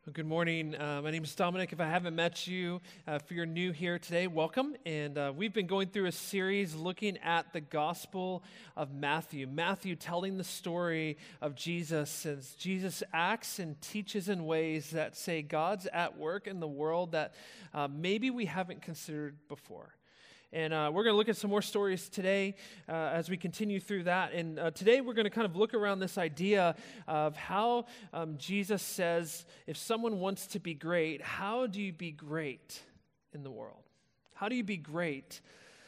Good morning. My name is Dominic. If I haven't met you, if you're new here today, welcome. And we've been going through a series looking at the Gospel of Matthew. Matthew telling the story of Jesus as Jesus acts and teaches in ways that say God's at work in the world that maybe we haven't considered before. And we're going to look at some more stories today as we continue through that. And today we're going to kind of look around this idea of how Jesus says, if someone wants to be great, how do you be great in the world? How do you be great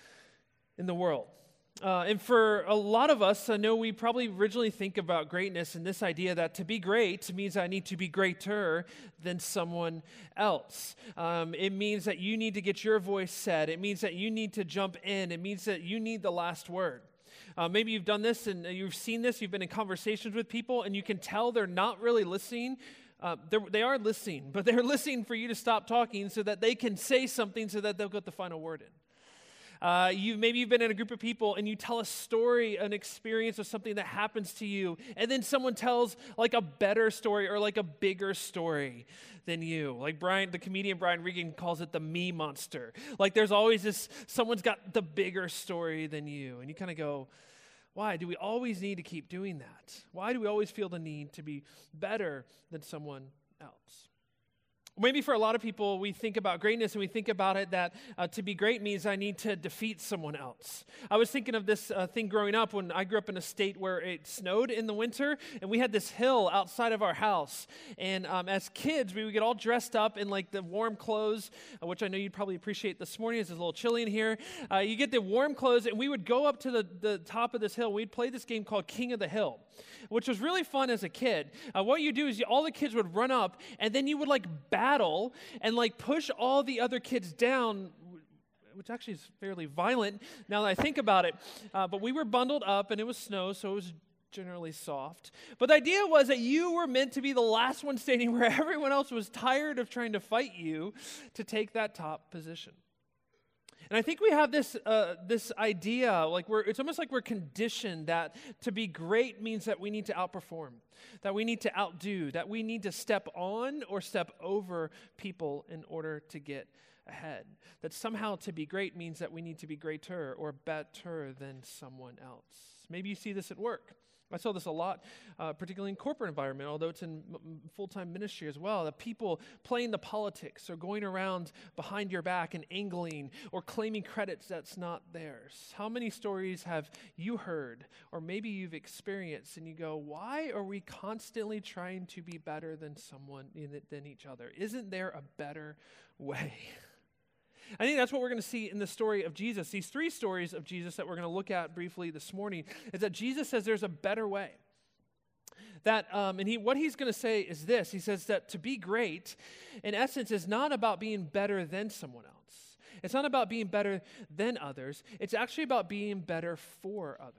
in the world? And for a lot of us, I know we probably originally think about greatness and this idea that to be great means I need to be greater than someone else. It means that you need to get your voice said. It means that you need to jump in. It means that you need the last word. Maybe you've done this and you've seen this. You've been in conversations with people and you can tell they're not really listening. They are listening, but they're listening for you to stop talking so that they can say something so that they'll get the final word in. Maybe you've been in a group of people and you tell a story, an experience of something that happens to you, and then someone tells like a better story or like a bigger story than you. Like the comedian Brian Regan calls it the me monster. Like there's always someone's got the bigger story than you. And you kind of go, why do we always need to keep doing that? Why do we always feel the need to be better than someone else? Maybe for a lot of people, we think about greatness and we think about it that to be great means I need to defeat someone else. I was thinking of this thing growing up when I grew up in a state where it snowed in the winter and we had this hill outside of our house. And as kids, we would get all dressed up in like the warm clothes, which I know you'd probably appreciate this morning. It's a little chilly in here. You get the warm clothes and we would go up to the top of this hill. We'd play this game called King of the Hill, which was really fun as a kid. What you do is all the kids would run up and then you would like battle and like push all the other kids down, which actually is fairly violent now that I think about it. But we were bundled up and it was snow, so it was generally soft. But the idea was that you were meant to be the last one standing where everyone else was tired of trying to fight you to take that top position. And I think we have this idea, like it's almost like we're conditioned that to be great means that we need to outperform, that we need to outdo, that we need to step on or step over people in order to get ahead. That somehow to be great means that we need to be greater or better than someone else. Maybe you see this at work. I saw this a lot, particularly in corporate environment, although it's in full-time ministry as well, that people playing the politics or going around behind your back and angling or claiming credits that's not theirs. How many stories have you heard or maybe you've experienced and you go, why are we constantly trying to be better than someone, than each other? Isn't there a better way? I think that's what we're going to see in the story of Jesus. These three stories of Jesus that we're going to look at briefly this morning is that Jesus says there's a better way. That what he's going to say is this. He says that to be great, in essence, is not about being better than someone else. It's not about being better than others. It's actually about being better for others.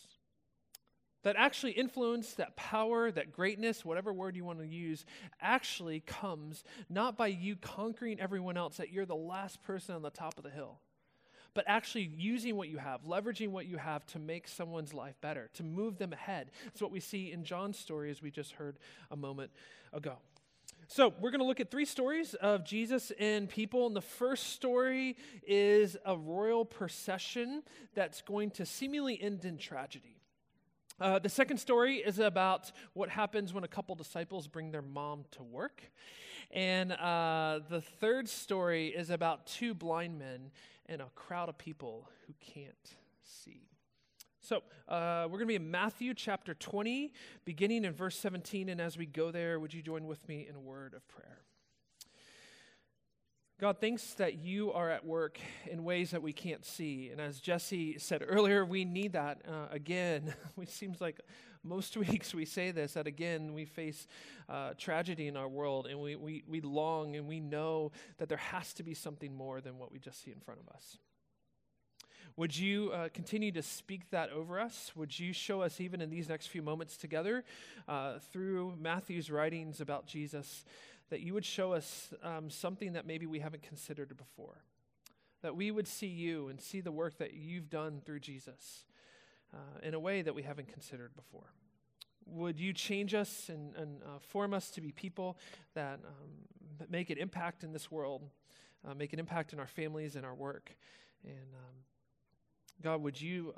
That actually influence, that power, that greatness, whatever word you want to use, actually comes not by you conquering everyone else, that you're the last person on the top of the hill, but actually using what you have, leveraging what you have to make someone's life better, to move them ahead. That's what we see in John's story, as we just heard a moment ago. So we're going to look at three stories of Jesus and people. And the first story is a royal procession that's going to seemingly end in tragedy. The second story is about what happens when a couple disciples bring their mom to work. And the third story is about two blind men and a crowd of people who can't see. So we're going to be in Matthew chapter 20, beginning in verse 17. And as we go there, would you join with me in a word of prayer? God, thanks that you are at work in ways that we can't see. And as Jesse said earlier, we need that again. It seems like most weeks we say this, that again we face tragedy in our world, and we long and we know that there has to be something more than what we just see in front of us. Would you continue to speak that over us? Would you show us even in these next few moments together through Matthew's writings about Jesus, that you would show us something that maybe we haven't considered before, that we would see you and see the work that you've done through Jesus in a way that we haven't considered before. would you change us and form us to be people that make an impact in this world, make an impact in our families and our work. And God, would you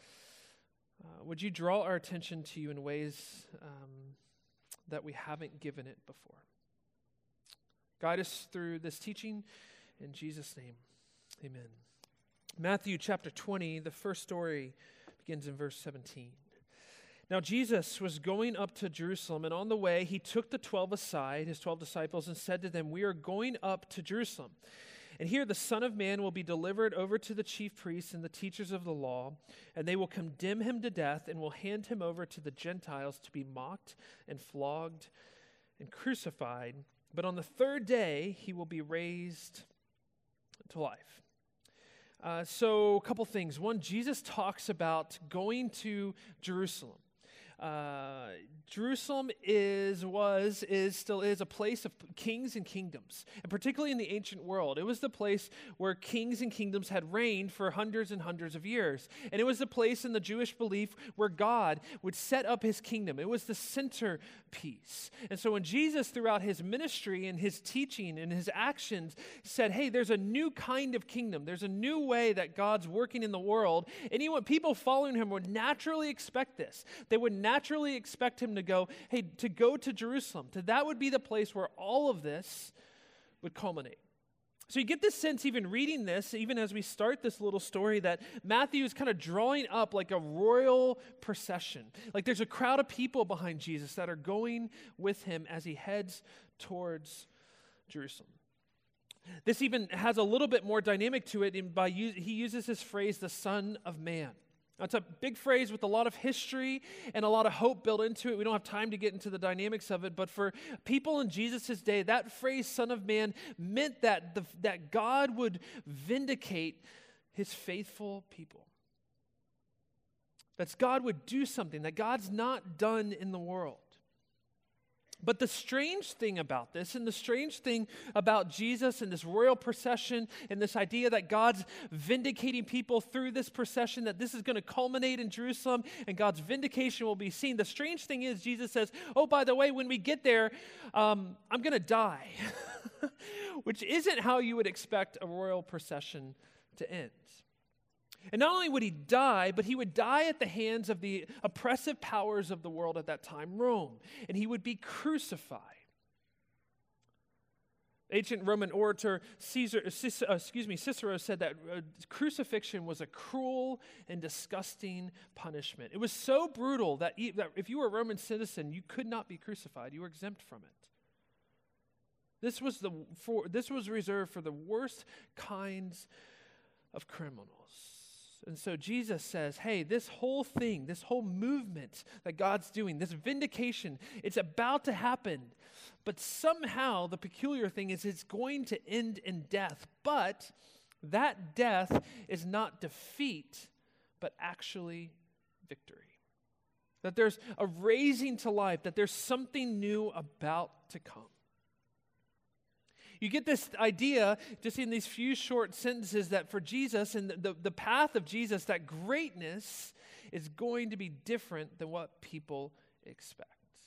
draw our attention to you in ways that we haven't given it before? Guide us through this teaching. In Jesus' name, amen. Matthew chapter 20, the first story begins in verse 17. Now Jesus was going up to Jerusalem, and on the way he took the 12 aside, his 12 disciples, and said to them, "We are going up to Jerusalem. And here the Son of Man will be delivered over to the chief priests and the teachers of the law, and they will condemn him to death and will hand him over to the Gentiles to be mocked and flogged and crucified. But on the third day he will be raised to life." So a couple things. One, Jesus talks about going to Jerusalem. Jerusalem still is a place of kings and kingdoms, and particularly in the ancient world. It was the place where kings and kingdoms had reigned for hundreds and hundreds of years. And it was the place in the Jewish belief where God would set up his kingdom. It was the centerpiece. And so when Jesus, throughout his ministry and his teaching and his actions, said, hey, there's a new kind of kingdom. There's a new way that God's working in the world. People following him would naturally expect this. They would naturally expect him to go to Jerusalem. That would be the place where all of this would culminate. So you get this sense, even reading this, even as we start this little story, that Matthew is kind of drawing up like a royal procession. Like there's a crowd of people behind Jesus that are going with him as he heads towards Jerusalem. This even has a little bit more dynamic to it he uses this phrase, the Son of Man. It's a big phrase with a lot of history and a lot of hope built into it. We don't have time to get into the dynamics of it, but for people in Jesus' day, that phrase, Son of Man, meant that God would vindicate his faithful people. That God would do something that God's not done in the world. But the strange thing about this, and the strange thing about Jesus and this royal procession and this idea that God's vindicating people through this procession, that this is going to culminate in Jerusalem and God's vindication will be seen. The strange thing is Jesus says, oh, by the way, when we get there, I'm going to die, which isn't how you would expect a royal procession to end. And not only would he die, but he would die at the hands of the oppressive powers of the world at that time, Rome, and he would be crucified. Ancient Roman orator Cicero said that crucifixion was a cruel and disgusting punishment. It was so brutal that if you were a Roman citizen, you could not be crucified. You were exempt from it. This was reserved for the worst kinds of criminals. And so Jesus says, hey, this whole thing, this whole movement that God's doing, this vindication, it's about to happen. But somehow the peculiar thing is it's going to end in death. But that death is not defeat, but actually victory. That there's a raising to life, that there's something new about to come. You get this idea just in these few short sentences that for Jesus and the path of Jesus, that greatness is going to be different than what people expect.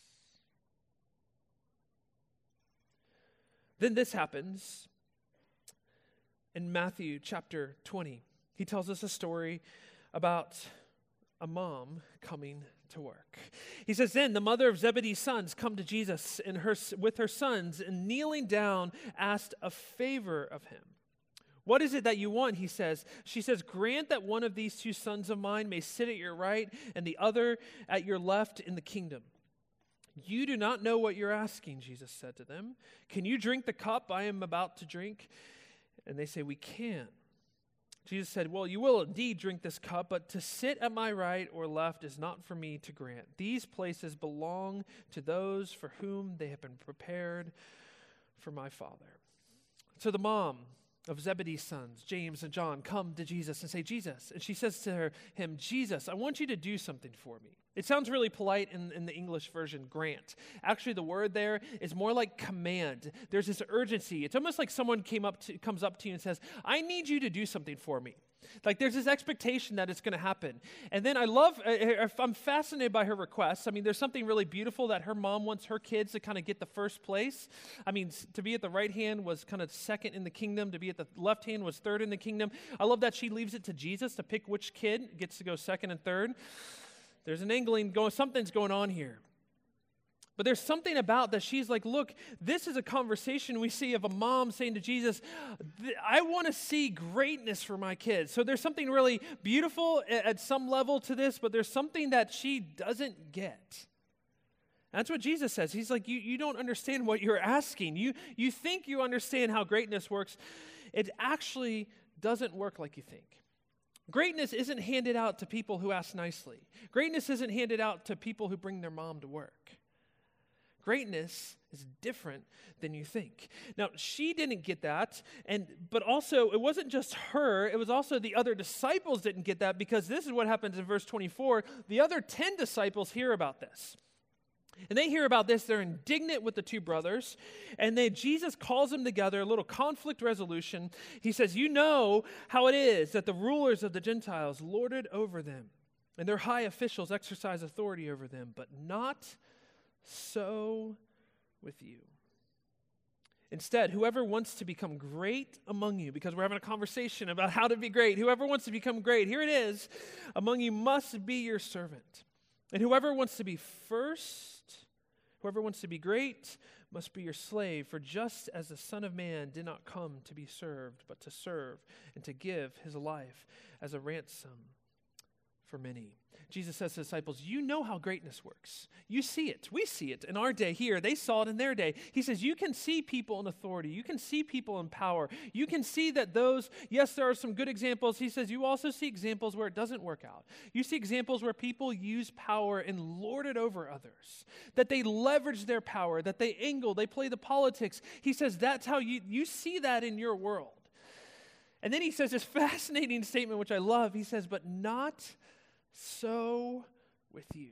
Then this happens in Matthew chapter 20. He tells us a story about a mom coming to work. He says, then the mother of Zebedee's sons come to Jesus with her sons, and kneeling down asked a favor of him. What is it that you want? He says. She says, grant that one of these two sons of mine may sit at your right and the other at your left in the kingdom. You do not know what you're asking, Jesus said to them. Can you drink the cup I am about to drink? And they say, we can. Jesus said, well, you will indeed drink this cup, but to sit at my right or left is not for me to grant. These places belong to those for whom they have been prepared for my Father. So the mom of Zebedee's sons, James and John, come to Jesus and say, Jesus. And she says to him, Jesus, I want you to do something for me. It sounds really polite in the English version, grant. Actually, the word there is more like command. There's this urgency. It's almost like someone comes up to you and says, I need you to do something for me. Like there's this expectation that it's going to happen. And then I'm fascinated by her requests. I mean, there's something really beautiful that her mom wants her kids to kind of get the first place. I mean, to be at the right hand was kind of second in the kingdom. To be at the left hand was third in the kingdom. I love that she leaves it to Jesus to pick which kid gets to go second and third. There's an angling going, something's going on here. But there's something about that she's like, look, this is a conversation we see of a mom saying to Jesus, I want to see greatness for my kids. So there's something really beautiful at some level to this, but there's something that she doesn't get. That's what Jesus says. He's like, you don't understand what you're asking. You think you understand how greatness works. It actually doesn't work like you think. Greatness isn't handed out to people who ask nicely. Greatness isn't handed out to people who bring their mom to work. Greatness is different than you think. Now, she didn't get that, but also it wasn't just her, it was also the other disciples didn't get that, because this is what happens in verse 24. The other 10 disciples hear about this. And they hear about this, they're indignant with the two brothers, and then Jesus calls them together, a little conflict resolution. He says, you know how it is that the rulers of the Gentiles lord it over them, and their high officials exercise authority over them, but not so with you. Instead, whoever wants to become great among you, because we're having a conversation about how to be great, whoever wants to become great, here it is, among you must be your servant. And whoever wants to be first, whoever wants to be great, must be your slave. For just as the Son of Man did not come to be served, but to serve and to give his life as a ransom for many. Jesus says to the disciples, you know how greatness works. You see it. We see it in our day here. They saw it in their day. He says, you can see people in authority. You can see people in power. You can see that yes, there are some good examples. He says, you also see examples where it doesn't work out. You see examples where people use power and lord it over others, that they leverage their power, that they angle, they play the politics. He says, that's how you see that in your world. And then he says this fascinating statement, which I love. He says, but not so with you.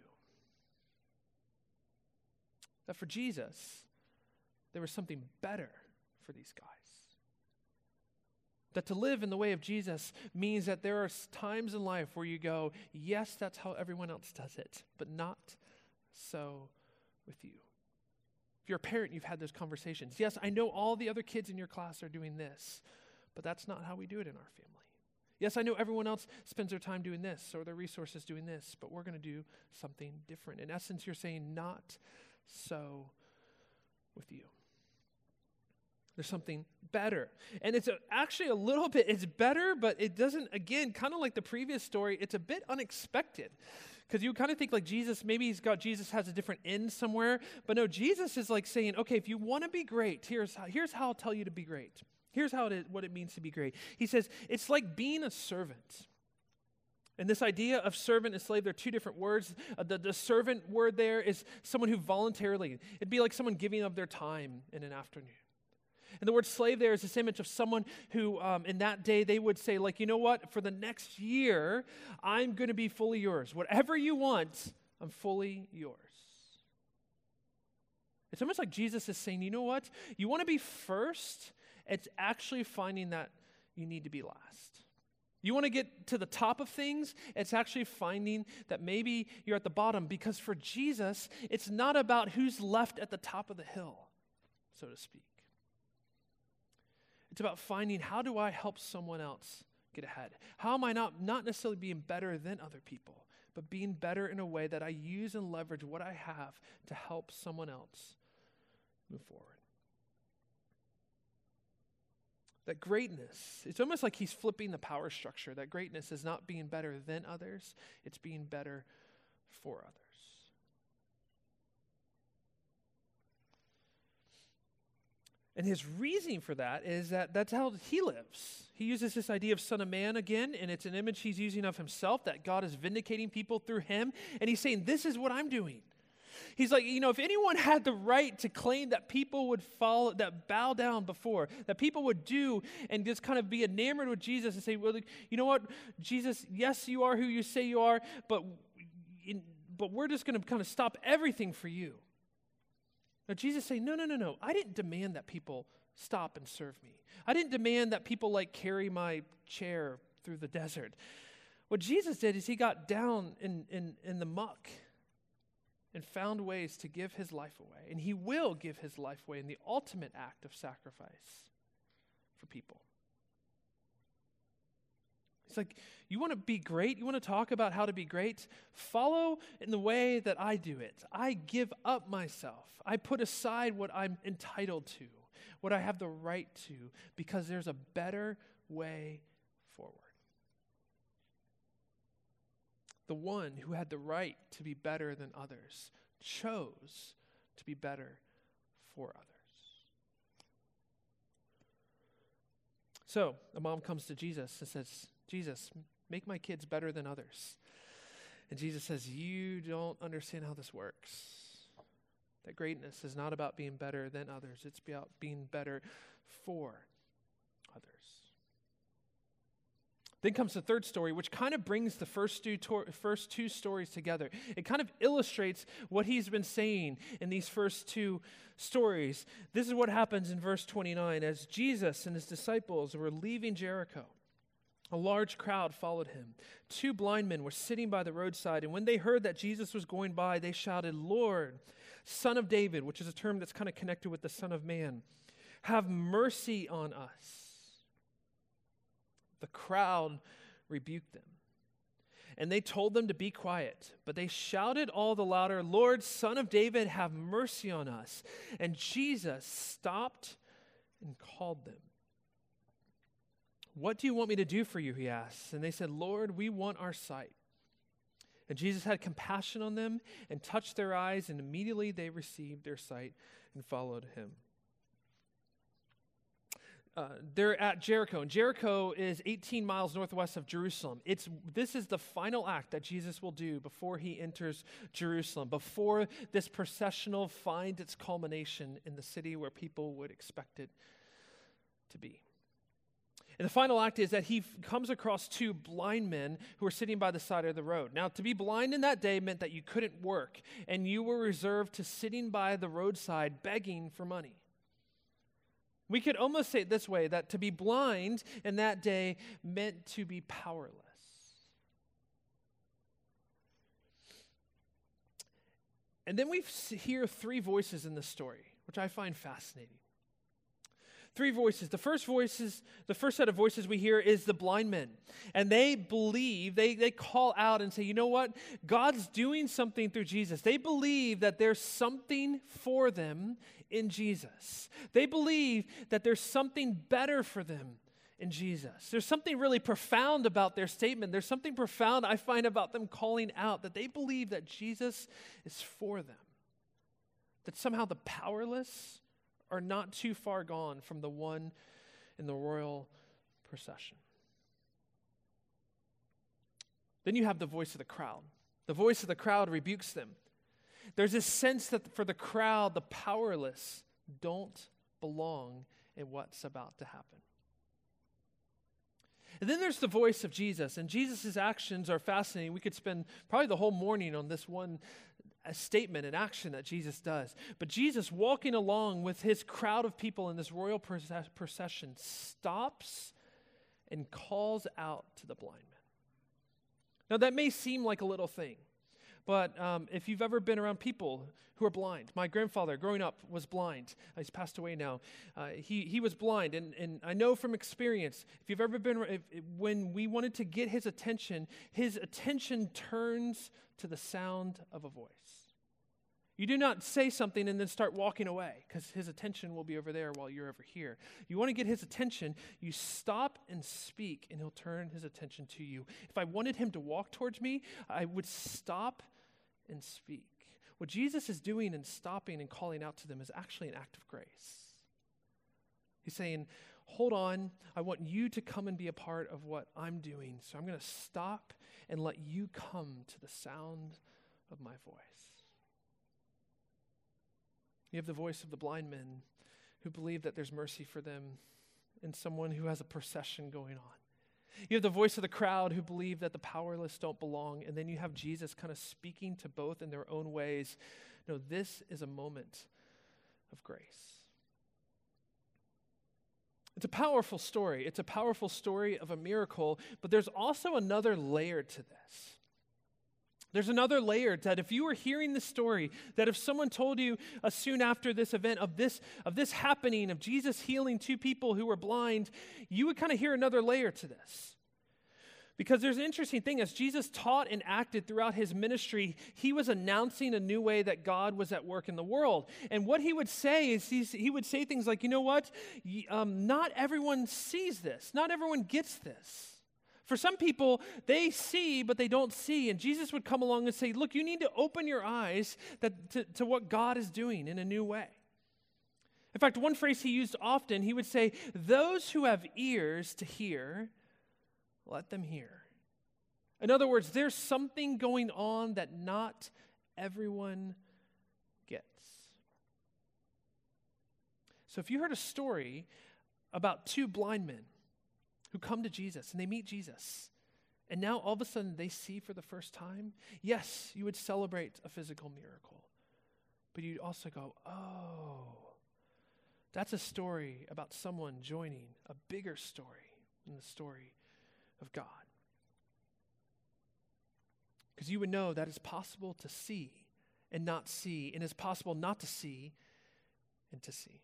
That for Jesus, there was something better for these guys. That to live in the way of Jesus means that there are times in life where you go, yes, that's how everyone else does it, but not so with you. If you're a parent, you've had those conversations. Yes, I know all the other kids in your class are doing this, but that's not how we do it in our family. Yes, I know everyone else spends their time doing this or their resources doing this, but we're going to do something different. In essence, you're saying, not so with you. There's something better. And it's actually a little bit, it's better, but it doesn't, again, kind of like the previous story, it's a bit unexpected. Because you kind of think like Jesus has a different end somewhere. But no, Jesus is like saying, okay, if you want to be great, here's how I'll tell you to be great. Here's what it means to be great. He says, it's like being a servant. And this idea of servant and slave, they're two different words. The servant word there is someone who voluntarily, it'd be like someone giving of their time in an afternoon. And the word slave there is this image of someone who, in that day, they would say, like, you know what? For the next year, I'm going to be fully yours. Whatever you want, I'm fully yours. It's almost like Jesus is saying, you know what? You want to be first? It's actually finding that you need to be last. You want to get to the top of things? It's actually finding that maybe you're at the bottom, because for Jesus, it's not about who's left at the top of the hill, so to speak. It's about finding, how do I help someone else get ahead? How am I not necessarily being better than other people, but being better in a way that I use and leverage what I have to help someone else move forward? That greatness, it's almost like he's flipping the power structure. That greatness is not being better than others, it's being better for others. And his reasoning for that is that that's how he lives. He uses this idea of Son of Man again, and it's an image he's using of himself, that God is vindicating people through him. And he's saying, this is what I'm doing. He's like, if anyone had the right to claim that people would follow, that bow down before, that people would do and just kind of be enamored with Jesus and say, well, you know what, Jesus, yes, you are who you say you are, but we're just going to kind of stop everything for you. Now, Jesus is saying, no. I didn't demand that people stop and serve me. I didn't demand that people carry my chair through the desert. What Jesus did is he got down in the muck and found ways to give his life away. And he will give his life away in the ultimate act of sacrifice for people. It's like, you want to be great? You want to talk about how to be great? Follow in the way that I do it. I give up myself. I put aside what I'm entitled to, what I have the right to, because there's a better way forward. The one who had the right to be better than others chose to be better for others. So a mom comes to Jesus and says, Jesus, make my kids better than others. And Jesus says, you don't understand how this works. That greatness is not about being better than others. It's about being better for others. Then comes the third story, which kind of brings the first two stories together. It kind of illustrates what he's been saying in these first two stories. This is what happens in verse 29. As Jesus and his disciples were leaving Jericho, a large crowd followed him. 2 blind men were sitting by the roadside, and when they heard that Jesus was going by, they shouted, Lord, Son of David, which is a term that's kind of connected with the Son of Man, have mercy on us. The crowd rebuked them, and they told them to be quiet, but they shouted all the louder, Lord, Son of David, have mercy on us. And Jesus stopped and called them. What do you want me to do for you, he asked. And they said, Lord, we want our sight. And Jesus had compassion on them and touched their eyes, and immediately they received their sight and followed him. They're at Jericho, and Jericho is 18 miles northwest of Jerusalem. This is the final act that Jesus will do before he enters Jerusalem, before this processional finds its culmination in the city where people would expect it to be. And the final act is that he comes across 2 blind men who are sitting by the side of the road. Now, to be blind in that day meant that you couldn't work, and you were reserved to sitting by the roadside begging for money. We could almost say it this way, that to be blind in that day meant to be powerless. And then we hear 3 voices in the story, which I find fascinating. 3 voices. The first set of voices we hear is the blind men. And they believe, they call out and say, you know what? God's doing something through Jesus. They believe that there's something for them in Jesus. They believe that there's something better for them in Jesus. There's something really profound about their statement. There's something profound I find about them calling out, that they believe that Jesus is for them. That somehow the powerless are not too far gone from the one in the royal procession. Then you have the voice of the crowd. The voice of the crowd rebukes them. There's this sense that for the crowd, the powerless don't belong in what's about to happen. And then there's the voice of Jesus, and Jesus' actions are fascinating. We could spend probably the whole morning on this one statement and action that Jesus does. But Jesus, walking along with his crowd of people in this royal procession, stops and calls out to the blind men. Now, that may seem like a little thing, but if you've ever been around people who are blind, my grandfather growing up was blind. He's passed away now. He was blind, and I know from experience, if you've ever been, when we wanted to get his attention turns to the sound of a voice. You do not say something and then start walking away, because his attention will be over there while you're over here. You want to get his attention, you stop and speak, and he'll turn his attention to you. If I wanted him to walk towards me, I would stop and speak. What Jesus is doing and stopping and calling out to them is actually an act of grace. He's saying, hold on, I want you to come and be a part of what I'm doing, so I'm going to stop and let you come to the sound of my voice. You have the voice of the blind men who believe that there's mercy for them in someone who has a procession going on. You have the voice of the crowd who believe that the powerless don't belong, and then you have Jesus kind of speaking to both in their own ways. No, this is a moment of grace. It's a powerful story. It's a powerful story of a miracle, but there's also another layer to this. There's another layer that if you were hearing this story, that if someone told you soon after this event of this happening, of Jesus healing two people who were blind, you would kind of hear another layer to this. Because there's an interesting thing, as Jesus taught and acted throughout his ministry, he was announcing a new way that God was at work in the world. And what he would say is he would say things like, you know what, not everyone sees this. Not everyone gets this. For some people, they see, but they don't see. And Jesus would come along and say, look, you need to open your eyes to what God is doing in a new way. In fact, one phrase he used often, he would say, those who have ears to hear, let them hear. In other words, there's something going on that not everyone gets. So if you heard a story about two blind men who come to Jesus and they meet Jesus, and now all of a sudden they see for the first time, yes, you would celebrate a physical miracle, but you'd also go, oh, that's a story about someone joining a bigger story than the story of God. Because you would know that it's possible to see and not see, and it's possible not to see and to see.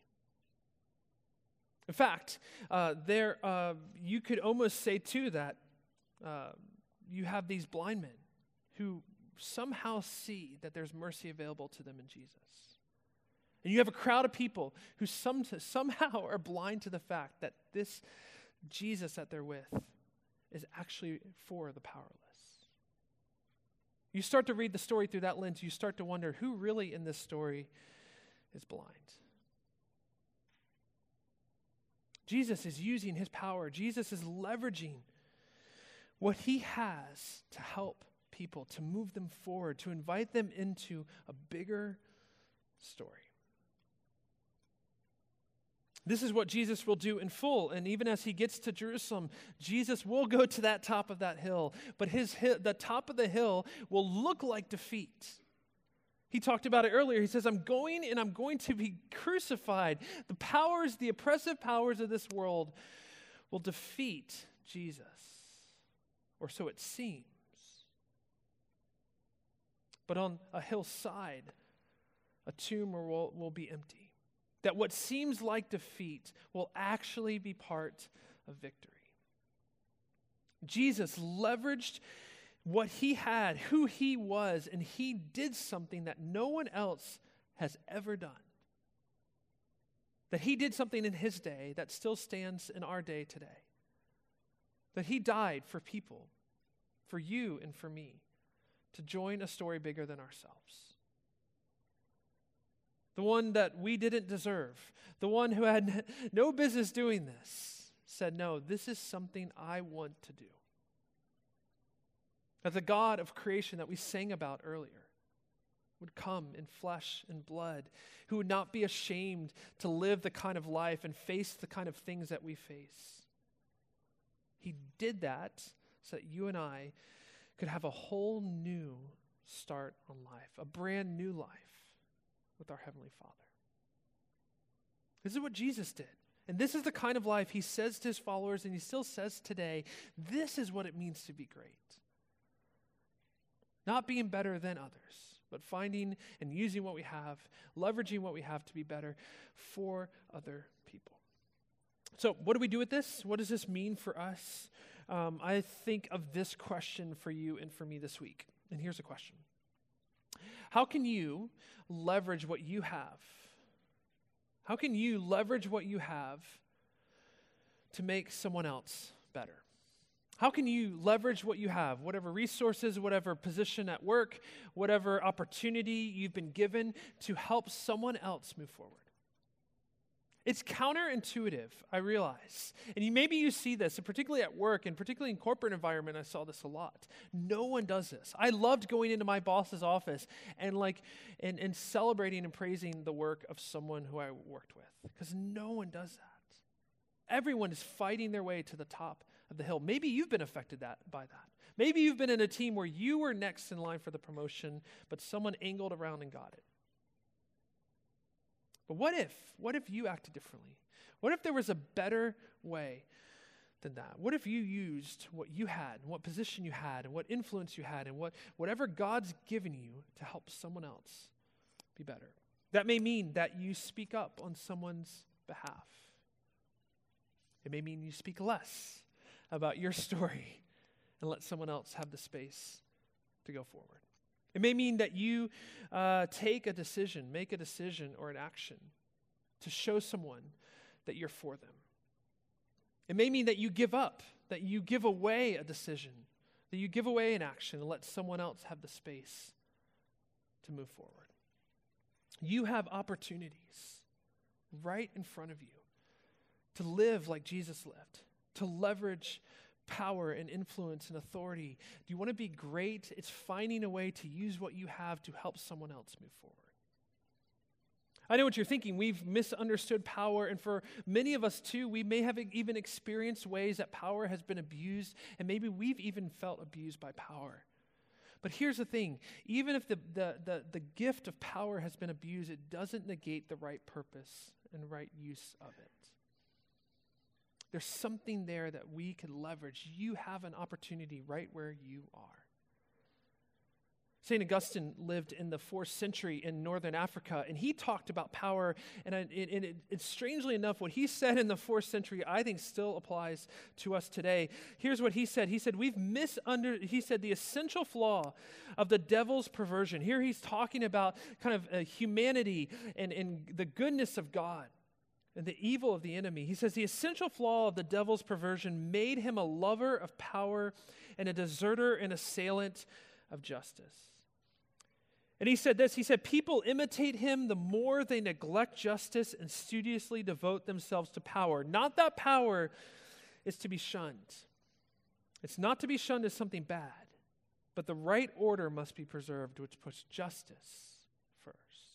In fact, you could almost say too that you have these blind men who somehow see that there's mercy available to them in Jesus. And you have a crowd of people who somehow are blind to the fact that this Jesus that they're with is actually for the powerless. You start to read the story through that lens, you start to wonder who really in this story is blind. Jesus is using his power. Jesus is leveraging what he has to help people, to move them forward, to invite them into a bigger story. This is what Jesus will do in full. And even as he gets to Jerusalem, Jesus will go to that top of that hill. But the top of the hill will look like defeat. He talked about it earlier. He says, I'm going to be crucified. The oppressive powers of this world will defeat Jesus. Or so it seems. But on a hillside, a tomb will be empty. That what seems like defeat will actually be part of victory. Jesus leveraged what he had, who he was, and he did something that no one else has ever done. That he did something in his day that still stands in our day today. That he died for people, for you and for me, to join a story bigger than ourselves. The one that we didn't deserve, the one who had no business doing this, said, no, this is something I want to do. That the God of creation that we sang about earlier would come in flesh and blood, who would not be ashamed to live the kind of life and face the kind of things that we face. He did that so that you and I could have a whole new start on life, a brand new life with our Heavenly Father. This is what Jesus did. And this is the kind of life he says to his followers, and he still says today, this is what it means to be great. Not being better than others, but finding and using what we have, leveraging what we have to be better for other people. So what do we do with this? What does this mean for us? I think of this question for you and for me this week. And here's a question. How can you leverage what you have? How can you leverage what you have to make someone else better? How can you leverage what you have, whatever resources, whatever position at work, whatever opportunity you've been given to help someone else move forward? It's counterintuitive, I realize. And maybe you see this, and particularly at work, and particularly in corporate environment, I saw this a lot. No one does this. I loved going into my boss's office and celebrating and praising the work of someone who I worked with, because no one does that. Everyone is fighting their way to the top of the hill. Maybe you've been affected by that. Maybe you've been in a team where you were next in line for the promotion, but someone angled around and got it. But what if you acted differently? What if there was a better way than that? What if you used what you had, and what position you had, and what influence you had, and whatever God's given you to help someone else be better? That may mean that you speak up on someone's behalf. It may mean you speak less about your story and let someone else have the space to go forward. It may mean that you make a decision or an action to show someone that you're for them. It may mean that you give up, that you give away a decision, that you give away an action and let someone else have the space to move forward. You have opportunities right in front of you to live like Jesus lived, to leverage power and influence and authority. Do you want to be great? It's finding a way to use what you have to help someone else move forward. I know what you're thinking. We've misunderstood power, and for many of us too, we may have even experienced ways that power has been abused, and maybe we've even felt abused by power. But here's the thing. Even if the gift of power has been abused, it doesn't negate the right purpose and right use of it. There's something there that we can leverage. You have an opportunity right where you are. St. Augustine lived in the 4th century in northern Africa, and he talked about power, and it's strangely enough, what he said in the 4th century, I think still applies to us today. Here's what he said. He said, he said, the essential flaw of the devil's perversion. Here he's talking about kind of humanity and the goodness of God and the evil of the enemy. He says, the essential flaw of the devil's perversion made him a lover of power and a deserter and assailant of justice. And he said this, he said, people imitate him the more they neglect justice and studiously devote themselves to power. Not that power is to be shunned. It's not to be shunned as something bad, but the right order must be preserved, which puts justice first.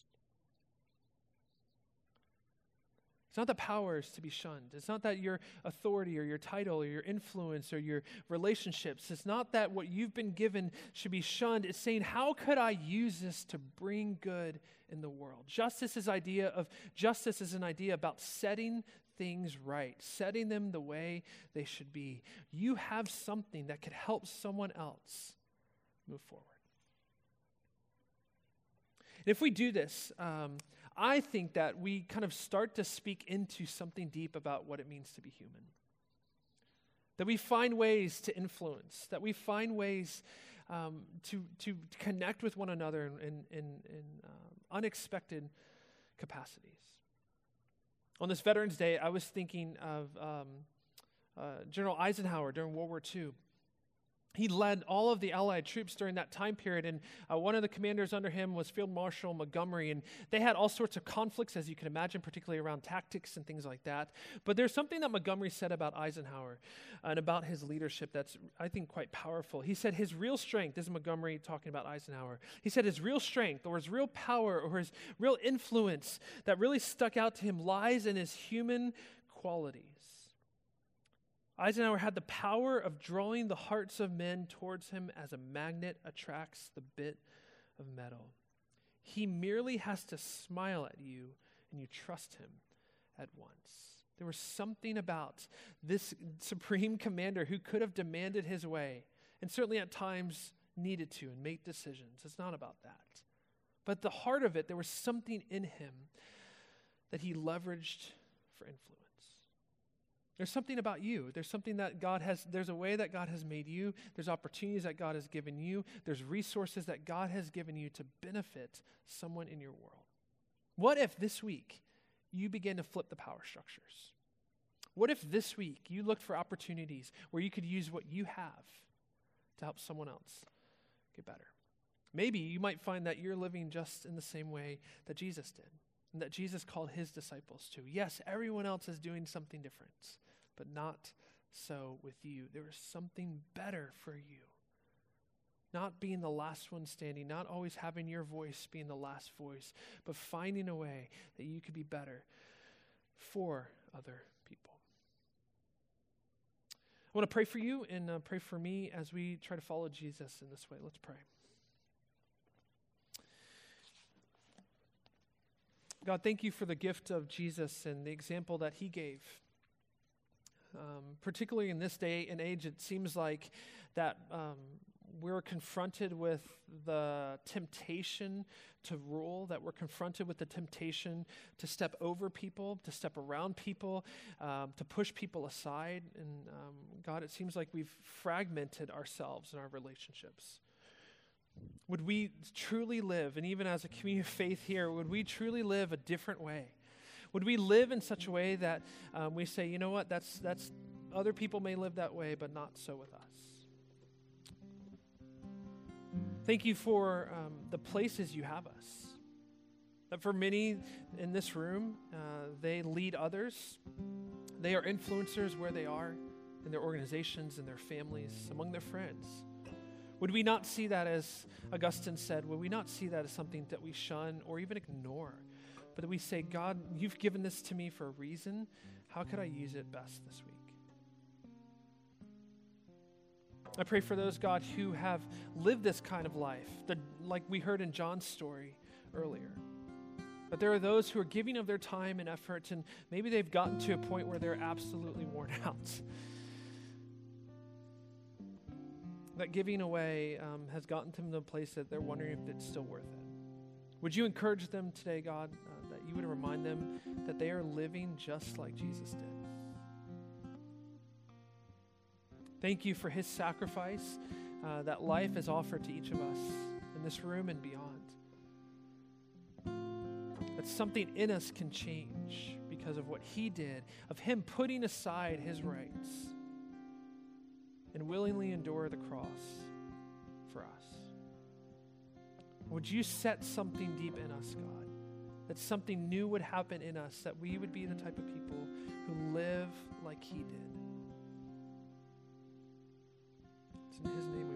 It's not that power is to be shunned. It's not that your authority or your title or your influence or your relationships, it's not that what you've been given should be shunned. It's saying, how could I use this to bring good in the world? Justice is an idea about setting things right, setting them the way they should be. You have something that could help someone else move forward. And if we do this, I think that we kind of start to speak into something deep about what it means to be human. That we find ways to influence, that we find ways to connect with one another in unexpected capacities. On this Veterans Day, I was thinking of General Eisenhower during World War II. He led all of the Allied troops during that time period, and one of the commanders under him was Field Marshal Montgomery, and they had all sorts of conflicts, as you can imagine, particularly around tactics and things like that. But there's something that Montgomery said about Eisenhower and about his leadership that's, I think, quite powerful. He said his real strength, this is Montgomery talking about Eisenhower, he said his real strength or his real power or his real influence that really stuck out to him lies in his human qualities. Eisenhower had the power of drawing the hearts of men towards him as a magnet attracts the bit of metal. He merely has to smile at you and you trust him at once. There was something about this supreme commander who could have demanded his way and certainly at times needed to and make decisions. It's not about that. But at the heart of it, there was something in him that he leveraged for influence. There's something about you. There's something that there's a way that God has made you. There's opportunities that God has given you. There's resources that God has given you to benefit someone in your world. What if this week you begin to flip the power structures? What if this week you looked for opportunities where you could use what you have to help someone else get better? Maybe you might find that you're living just in the same way that Jesus did and that Jesus called his disciples to. Yes, everyone else is doing something different, but not so with you. There is something better for you. Not being the last one standing, not always having your voice being the last voice, but finding a way that you could be better for other people. I want to pray for you and pray for me as we try to follow Jesus in this way. Let's pray. God, thank you for the gift of Jesus and the example that he gave. Particularly in this day and age, it seems like that we're confronted with the temptation to rule, that we're confronted with the temptation to step over people, to step around people, to push people aside. And God, it seems like we've fragmented ourselves in our relationships. Would we truly live, and even as a community of faith here, would we truly live a different way? Would we live in such a way that we say, you know what, that's other people may live that way, but not so with us. Thank you for the places you have us. That for many in this room, they lead others. They are influencers where they are, in their organizations, in their families, among their friends. Would we not see that, as Augustine said, would we not see that as something that we shun or even ignore, but that we say, God, you've given this to me for a reason. How could I use it best this week? I pray for those, God, who have lived this kind of life, like we heard in John's story earlier. But there are those who are giving of their time and effort, and maybe they've gotten to a point where they're absolutely worn out. That giving away has gotten them to a place that they're wondering if it's still worth it. Would you encourage them today, God, that you would remind them that they are living just like Jesus did? Thank you for his sacrifice that life has offered to each of us in this room and beyond. That something in us can change because of what he did, of him putting aside his rights and willingly endure the cross for us. Would you set something deep in us, God, that something new would happen in us, that we would be the type of people who live like he did. It's in his name we